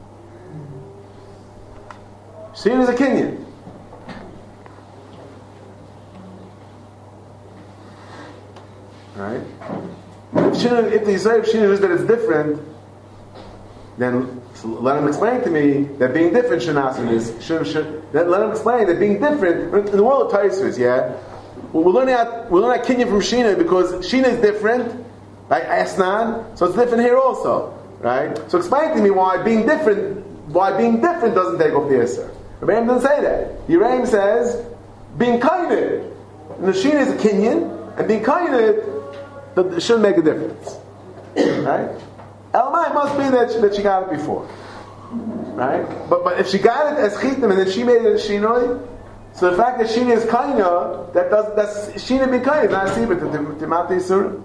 Shina is a kinyan. Right? If the say Shina is that it's different, then let him explain to me that being different Shanasim is. Let him explain that being different in the world of Taisvis, yeah. We're learning out kinyan from Shina because Shina is different, like Asnan, so it's different here also, right? So explain to me why being different doesn't take off the Isser. Rebbeim doesn't say that. Yerayim says being kained, and the Shina is a kinyan, and being kained it shouldn't make a difference, right? Elamai must be that she got it before, right? But if she got it as chitim and then she made it as shinoi, so the fact that Shina is kaina, that's Shina being kaina, not a sibur to mati yisurim.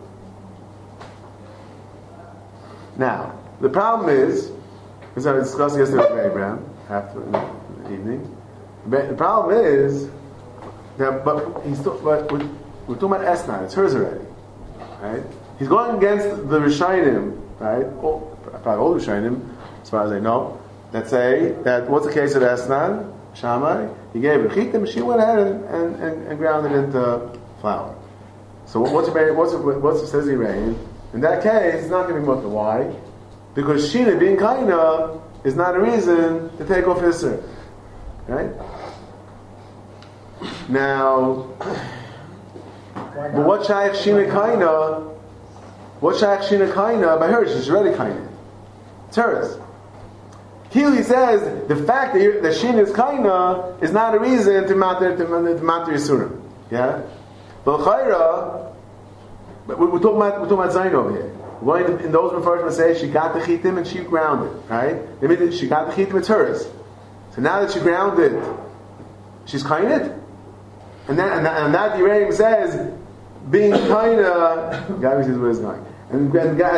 Now, the problem is, as I was discussing yesterday with Abraham after in the evening. The problem is that, but we're talking about Esna. It's hers already, right? He's going against the Rishayim, right? Probably all the Rishayim, as far as I know, that say that what's the case of Esnan? Shammai, he gave her chitim, she went ahead and ground it into flour. So what's it says Irain? In that case, it's not going to be mutter. Why? Because Shina being kaina is not a reason to take off Isser. Right? Now, but what shaykh Shina kaina? What shaykh Shina kaina by her? She's already kaina. It's hers. He says the fact that Shina is kaina is not a reason to matter Yisurim. Yeah, but chayra. But we're talking about Zayin over here. We're going in those references say she got the chitim and she ground it. Right? They mean she got the chitim, it's hers. So now that she ground it, she's kainit. And that Yerayim says being kaina. God says where it's going. And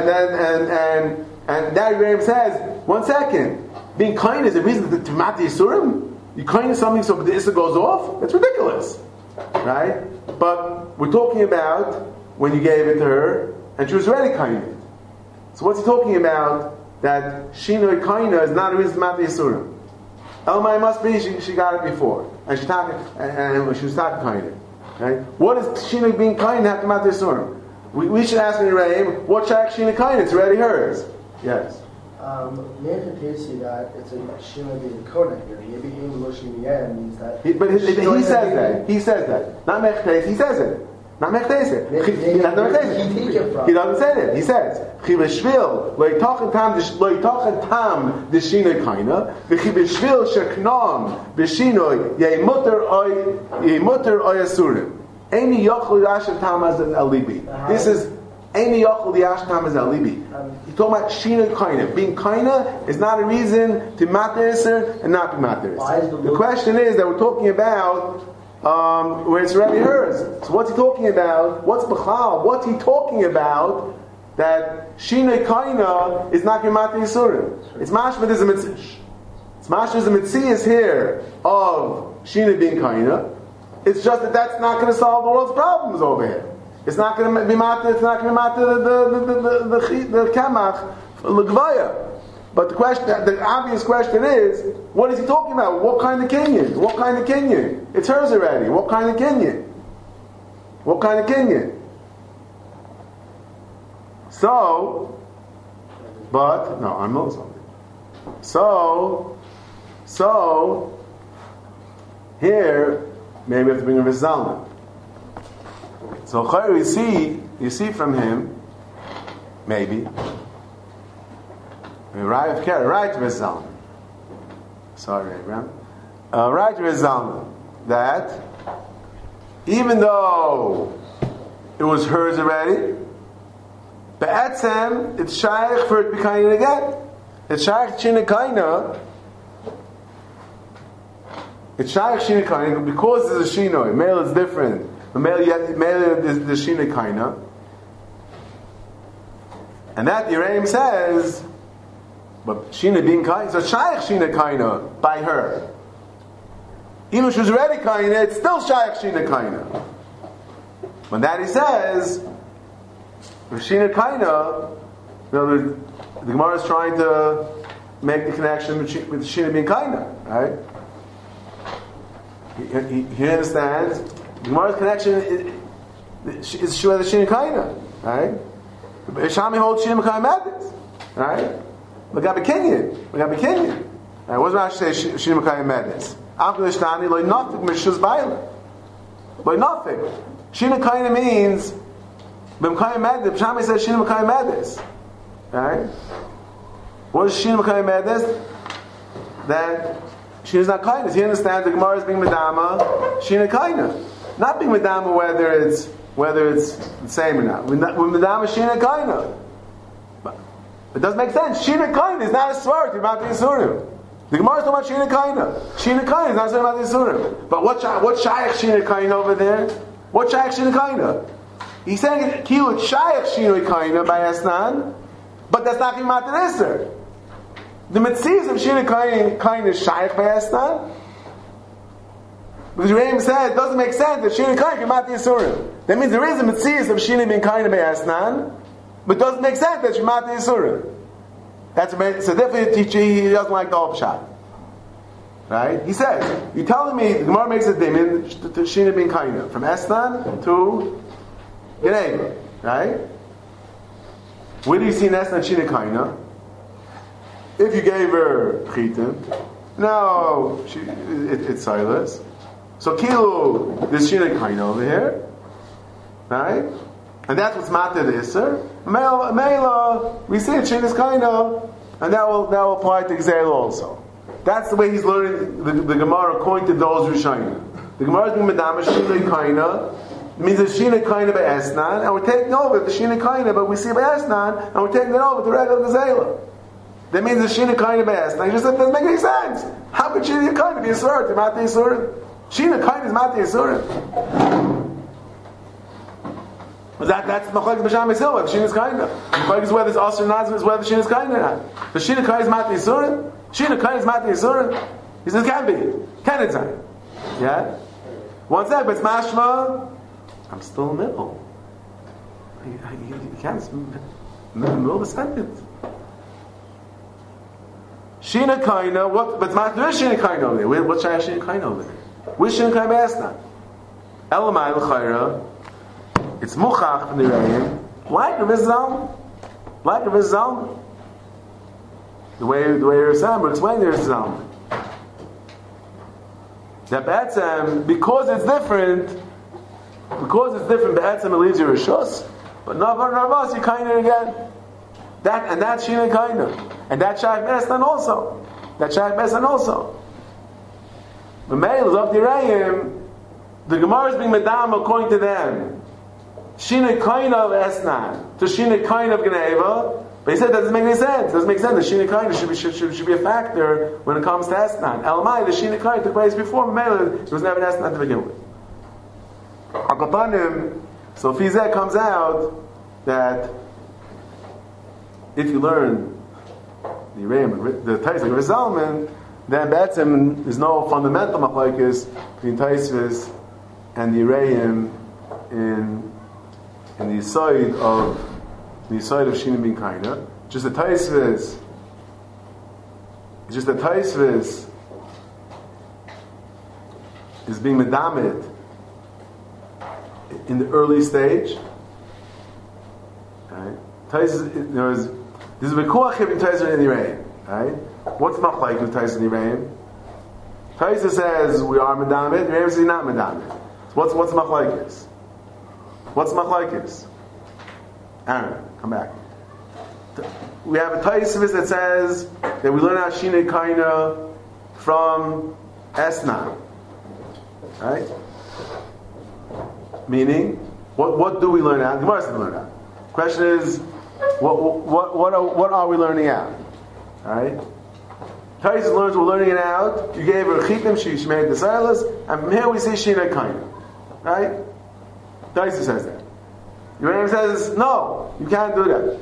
that Yerayim says 1 second. Being kind is a reason to mat the Yisurim? You kind something so the Issa goes off? That's ridiculous. Right? But we're talking about when you gave it to her and she was already kind. So what's he talking about? That Shina Kaina is not a reason to mat the Yisurim. Elmai must be she got it before. And she was talking kind. Right? What is Shina being kind have to mat the Yisurim? We should ask Yerayim, what shack Shina Kaina? It's already hers. Yes. Maybe appears to you that it's a Shina being Kodak here. Maybe in Loshim means that. But he says that. He says that. Not Mechtes, he says it. Not Mechtes. He doesn't say it. He says, Chibeshvil, Loitachan Tam, the Shina Kaina, Chibeshvil Sheknam, Beshinoi, Yemutter Oyasurim. Amy Yochel Yashem Tam as an alibi. This is Amy Yochel Yashem Tam as an alibi. He's talking about Shina Kaina. Being Kaina is not a reason to matter Isser and not be matter Isser. The question is that we're talking about where it's already hers. So what's he talking about? What's Bechal? What's he talking about that Shina Kaina is not Matter Yisurim? It's mashma there's a mitzvah. It's mashma there's a mitzvah here of Shina being Kaina. It's just that that's not going to solve the world's problems over here. It's not going to be matter. It's not going to be matter the kamach l'gvaya. But the obvious question is, what is he talking about? What kind of kinyan? What kind of kinyan? It's hers already. What kind of kinyan? What kind of kinyan? So, but no, I'm not something. So here maybe we have to bring a Rizalman. So you see from him, maybe. Right Rizalman. Sorry, Abraham. Right Rizalman. That even though it was hers already, Be'etzem, it's shaykh for it to be kaina again. It's shaykh shina kaina. It's shaykh shina kaina because there's a shino. Male is different. The male is the shina kaina. And that Yereim says, but shina being kaina, so shaykh shina kaina by her. Even if she was already kaina, it's still shaykh shina kaina. When that he says, Shina Kaina, the Gemara is trying to make the connection with Shina being Kaina, right? He understands the Gemara's connection is Shua the Shina Kaina, right? Shami holds Shina Kaina Madness, right? Magabi Kenyan. Right? What does Rashi say? Shina Kaina Madness. After the Shtani, like nothing, Mishus Baila. Like nothing. Shina Kaina means B'mkayim Madness. Shami says Shina B'mkayim Madness. Right? What is Shina B'mkayim Madness? That Shina is not kindness. He understands the Gemara is being Madama, Shina Kaina. Not being Madama whether it's the same or not. When Madama Shina Kaina. It doesn't make sense. Shina Kaina is not a svart about the Yisurim. The Gemara is talking about Shina Kaina. Shina Kaina is not saying about the Yisurim. But what Shaykh Shina Kaina over there? What Shaykh Shina Kaina? He's saying Kilu Shaykh Shina Kaina by Asnan, but that's not Kimat Isser. The Mitzvahs of Shina Kaina is Shaykh by Asnan. Because Yereim said it doesn't make sense that Shina Kaina Kimat Yisurim. That means there is a Mitzvahs of Shina being Kaina by Asnan, but it doesn't make sense that Kimat Yisurim. So definitely the teacher, he doesn't like the Opshad. Right? He says, you're telling me, the Gemara makes a dimin to Shina being Kaina, from Esnan to Geneva. Right? Where do you see in Esnan Shina Kaina? If you gave her Chitim, no, it's Silas. So Kilu, there's Shina Kaina over here. Right? And that's what's Matir the Isser. Mela, we see it Shina's Kaina, and that will apply to Gzeil also. That's the way he's learning the Gemara according to those Rishonim. The Gemara is being Madama Shina Kaina. It means it's Shina Kaina by Esnan, and we're taking over the Shina Kaina, but we see by Esnan, and we're taking it over to regular Gzeila. That means it's Shina Kaina by Esnan. He just said, it doesn't make any sense. How could Shina Kaina be a Surah to Mati Yisurim? Shina Kaina is Mati Yisurim. That's Machlokes B'Sham Yisrael, whether Shina is Kaina. Machlokes is whether it's Asr Nazir, is whether Shina is Kaina or not. The Shina Kaina is Mati Yisurim. Shina Kaina is Mati Yisurim. He says, can be. Can it time? Yeah? One sec, but it's Mashma. I'm still in the middle. You can't. It's in the middle of a sentence. Shina Kaina, what? But there's Shina Kaina over there. What's Shina Kaina over there? Where's Shina Kaina Asna? Elamai L'Chayra. It's Muchach from the Reim. Like Rav Zalman. The way Rav Zalman explained Rav Zalman. That B'etzem, because it's different, B'etzem it leaves you Rishos, but Navas you Kaina again. That's Shina Kaina. And that Shach B'esnan also. The male is of the Reim, the Gemara is being Madam according to them. Shina Kaina of Esnan to Shina Kaina of Geneva. But he said that doesn't make any sense. It doesn't make sense. The Shina Kaina should be a factor when it comes to Esnan. Elamai, the Shina Kaina took place before Mela. It was never an Esnan to begin with. Akapanim, so Fizeh comes out that if you learn the Reim, the Tais of Rizalman, then Be'etzem is no fundamental machlokes between Taisvis and the Reim in the side of Shina being Kaina. Just the Taisvis It's just that Taisvis is being medamid in the early stage. Right? This is a v'kuach between Taisvis and Yiraim. Right? What's machlek with Taisvis and Yiraim? Taisvis says we are medamid, Yiraim says not medamid. So what's machlekes? What's machlekes? Aaron, come back. We have a Taisvis that says that we learn our Shinei Kaina from Esnan. Right? Meaning, what do we learn out? The Gemara doesn't learn out. The question is, what are we learning out? Right? Taisvis learns we're learning it out. You gave her chitim, she made the silas, and from here we see Shinei Kaina. Right? Taisvis says that. Yerushalayim says, no, you can't do that.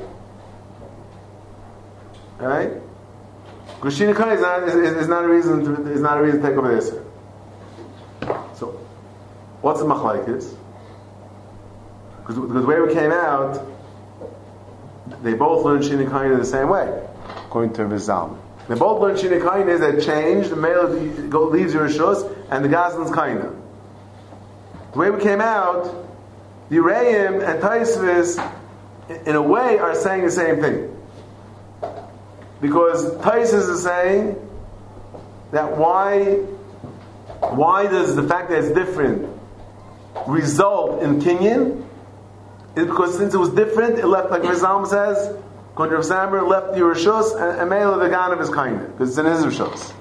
Right? Because Shinei Kaina is not a reason to take over this. So, what's the machlekes? Because the way we came out, they both learned Shinei Kaina the same way, according to Rizal. They both learned Shinei Kaina is that change, the male leaves Yerushos, and the Gazlan's Kaina. The way we came out, the Yereim and Taisvis, in a way, are saying the same thing. Because Taisvis is saying that why does the fact that it's different result in Kinyan? It's because since it was different, it left, like Rizal says, according to Rav Samer, it left the Rishos and Mele the Gan of his Kaina, because it's in his Rishos.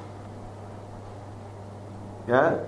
Yeah?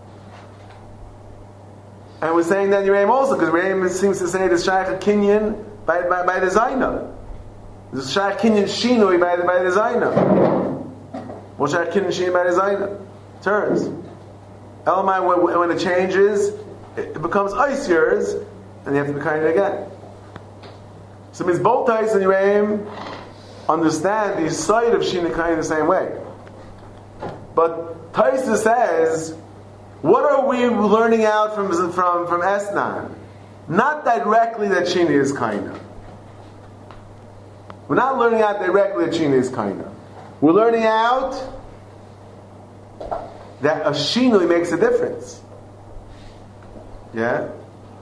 And we're saying that Yereim also, because Yereim seems to say the Shaykh Kinyan by the Zaina. The Shaykh Kinyan Shinoi by the Zaina. What Shaykh Kinyan Shinoi by the Zaina? Turns. Elamai, when it changes, it becomes ice years, and you have to be kind again. So it means both Tais and Yereim understand the side of Shinei Kaina the same way. But Taisa says, what are we learning out from Esnan? Not directly that Shinei is Kaina. We're not learning out directly that Shinei is Kaina. We're learning out that a Shinui makes a difference. Yeah?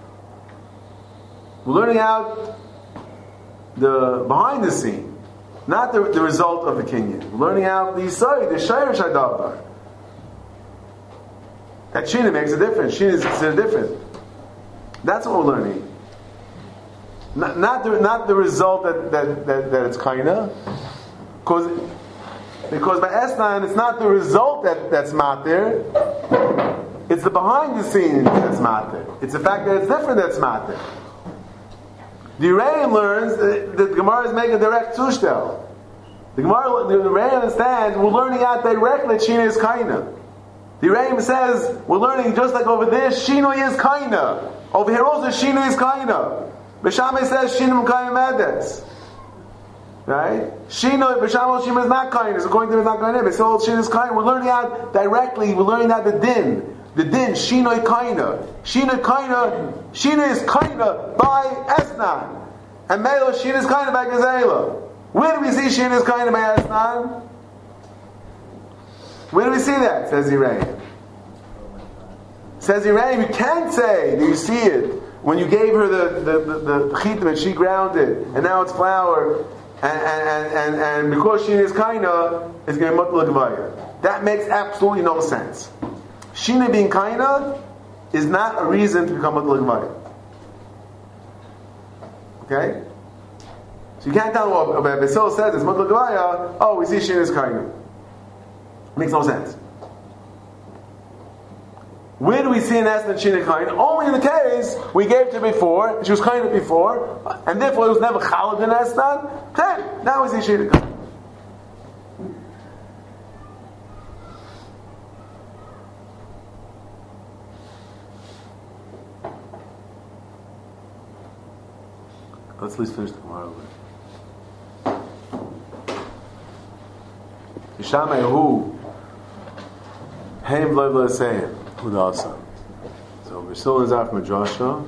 We're learning out the behind the scene, not the result of the Kinyan. We're learning out the Yisai, the Shayr Shadavar. That Shinui makes a difference. Shinui is considered different. That's what we're learning. Not the result that it's Kaina. Because by Esnan, it's not the result that's matir. It's the behind the scenes that's matir. It's the fact that it's different that's matir. The Yereim learns that the Gemara is making a direct tushtel. The Yereim understands we're learning out directly that Shinui is Kaina. The Yereim says we're learning just like over there, Shinui is Kaina. Over here also, Shinui is Kaina. B'Shamai says Shinui Kaina Medes. Right? Shinui, B'Shamai Shinui is not Kaina. According to him, it's not Kaina. But so Shinui is Kaina. We're learning out directly. We're learning out the din. The din, Shinui Kaina. Shinui Kaina. Shinui is Kaina by Esnan. And Melo, Shinui is Kaina by Gazela. Where do we see Shinui is Kaina by Esnan? Where do we see that? Says Yereim. Says Yereim, you can't say that you see it when you gave her the chitim and she ground it, and now it's flour, and because Shinui is Kaina, it's going to be mutal gevaya. That makes absolutely no sense. Shinui being Kaina is not a reason to become mutal gevaya. Okay? So you can't tell what Basil says it's mutal gevaya. Oh, we see Shinui is Kaina. Makes no sense. Where do we see an Esnan Shinui Kaina? Only in the case we gave it to her before, she was Kaina before, and therefore it was never Chalad in Esnan. Okay, now we see Shinui Kaina. Let's at least finish the Gemara over. Yishamai hu Haim v'loy v'losehim Hudasa. So we're still in Zaf Madrasha.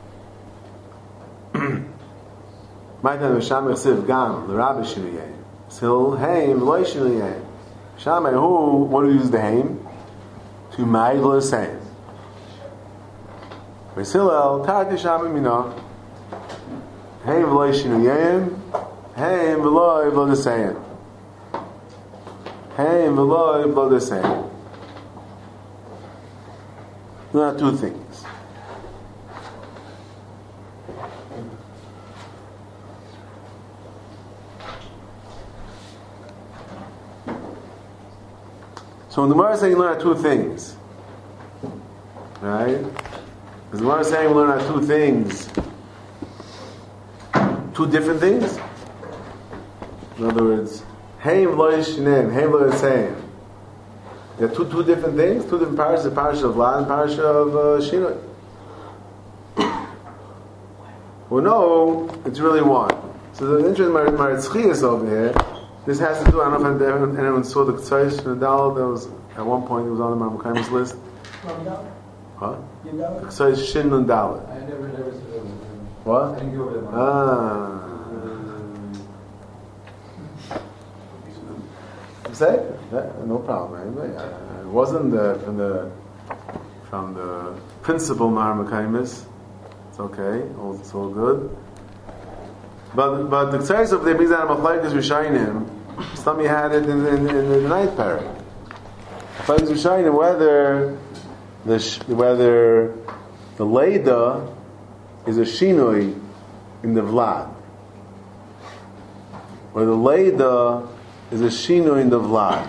Maitan v'sham yasiv gam l'rabbi shinuyeh. Till haim loishinu yaim. Shamay who? What do we use the haim? To ma'il saying. Hillel tarti shamay minah. Haim loishinu yaim. Haim v'loy v'lo the saying. Haim v'loy v'lo the saying. There are two things. So in the Gemara is saying you learn two things. Right? The Gemara is saying we learn two things. Two different things. In other words, Haim lo yishinem, Haim lo yisayim. There are two different things, two different parashas, the parasha of La and parasha of Shinoi. Well, no, it's really one. So the interesting Maritzchias over here, this has to do, I don't know if anyone saw the Ktsayish Nadal, that was, at one point, it was on the Mamakaimus list. Huh? The Ktsayish Shin Nundal. I never said it. What? I didn't go over that one. Say? No problem. Anyway, it wasn't from the principal Mahamakaimis. It's okay. It's all good. But the Ktsayish of the brings out of Machlaikas Rishayim. Somebody had it in the ninth parak. Machlaikas Rishayim whether the Leida is a shinoi in the Vlad, or the Leida is a shinoi in the Vlad.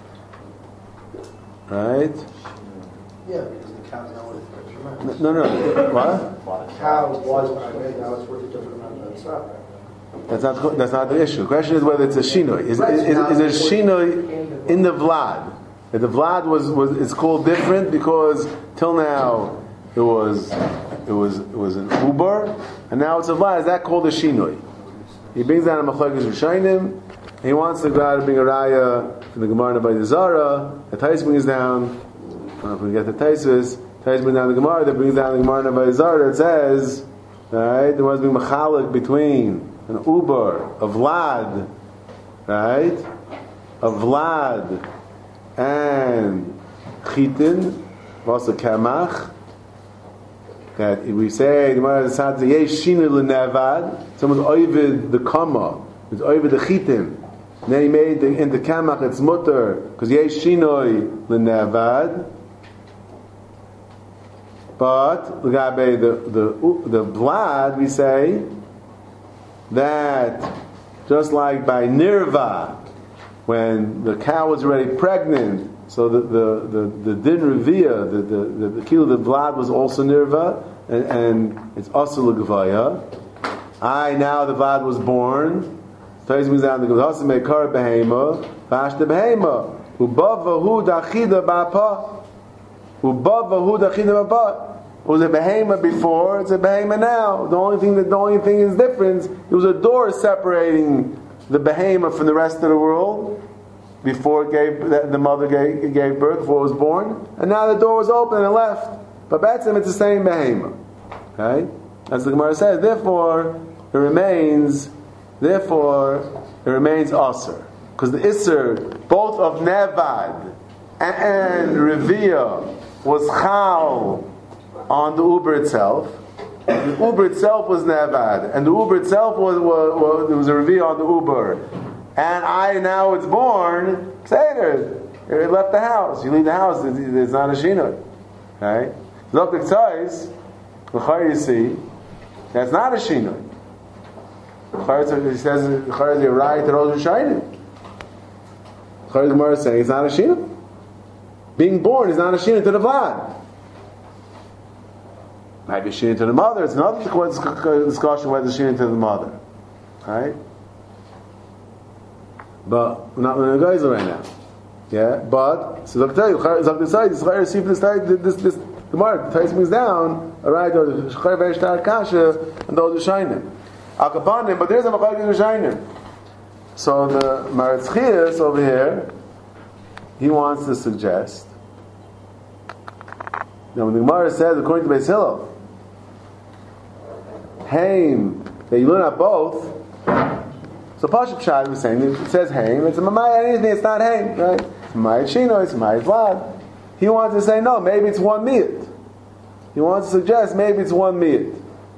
Right? Yeah, because the cow now is different. No. What? The cow was pregnant, now it's worth a different amount. That's not. That's not the issue. The question is whether it's a shinoi. Is a shinoi in the Vlad? If the Vlad is called different because till now it was an Uber, and now it's a Vlad. Is that called a shinoi? He brings down a Machlokes Rishonim. He wants to go out and bring a raya from the Gemara by the Zara. The Tais brings down. I don't know if we get the Taisus. Tais brings down the Gemara. That brings down the Gemara by the Zara. It says, right, there must be machalik between an Uber, a Vlad, right, a Vlad and Chitin, also Kamach. That if we say the Gemara says yesh shinu l'nevad, someone's oivid the kama, it's oivid the chitim. And then he made in the kamach it's mutter because yesh shinoi l'nevad. But the vlad we say that just like by nirva, when the cow was already pregnant. So the din revia, the kilo the vlad was also nirva, and it's also l'gvaya. Now the vlad was born. Tais moves down the gvasa meikar behema, vash the behema, ubava hu dachida bapa, ubava hu dachida bapa. It was a behema before, it's a behema now. The only thing is different. There was a door separating the behema from the rest of the world. Before the mother gave birth, before it was born, and now the door was open and left. But Batsim, it's the same behema. Okay? As the Gemara says, therefore it remains Aser. Because the Isser, both of Nevad and Revia, was Chal on the Uber itself. The Uber itself was Nevad, and the Uber itself was there was a Revia on the Uber. And now it's born, Seder. It left the house. You leave the house, it's not a shinoi. Right? Look at size, you see, that's not a shinoi. He says, Chayr is a right to those who shine it. Chayr Gemara is saying it's not a shinoi. Being born is not a shinoi to the Vlad. Might be shinoi to the mother. It's another discussion whether it's shinoi to the mother. Right? But we're not going to go right now. Yeah, but so I'll tell you, this Gemara, the Tais brings down, alright, the Shechar Veshtar Kasha, and those who shine him. Akapanim, but there's a Machlokes who shine him. So the Maritzchias over here, he wants to suggest that when the Gemara says, according to Beis Hillel, Haim, that you learn at both, So Pashup Shad was saying, it says Haim, it's a Mamaya anything, it's not Haim, right? It's Mamaya Chino, it's Mamaya Vlad. He wants to say, no, maybe it's one Miyat. He wants to suggest maybe it's one Miyat.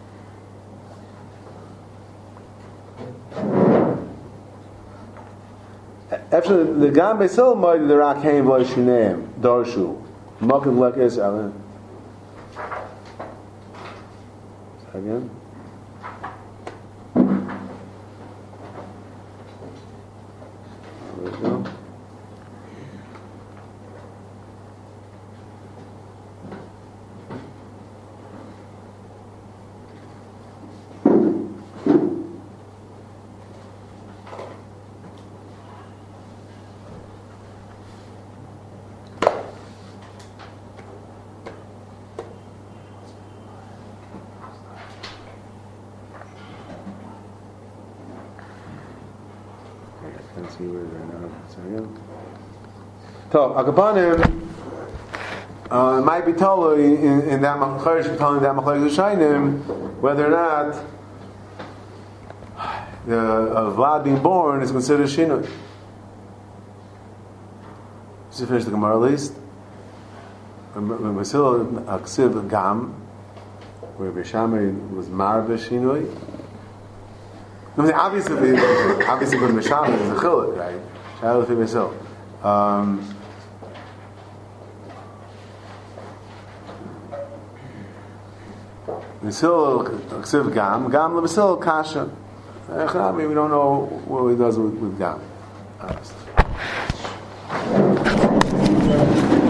After the Gam Besil Moed, the Rak Haim V'Lo Shinem, Darshu, Mokim Lek Israel. Again. There we go. Let's see where they're now. So, Akapanim, it might be told in that Macharish, telling that Macharish Shainim, whether or not the Vlad being born is considered Shinui. Just to finish the Gemara at least. Basil Aksiv Gam, where Bishame was Marva Shinui. I mean, obviously, when Misham is a chiluk, right? Shaila fi Basil. Basil Ksiv Gam Basil Kasha. I mean, we don't know what he does with Gam. Honestly.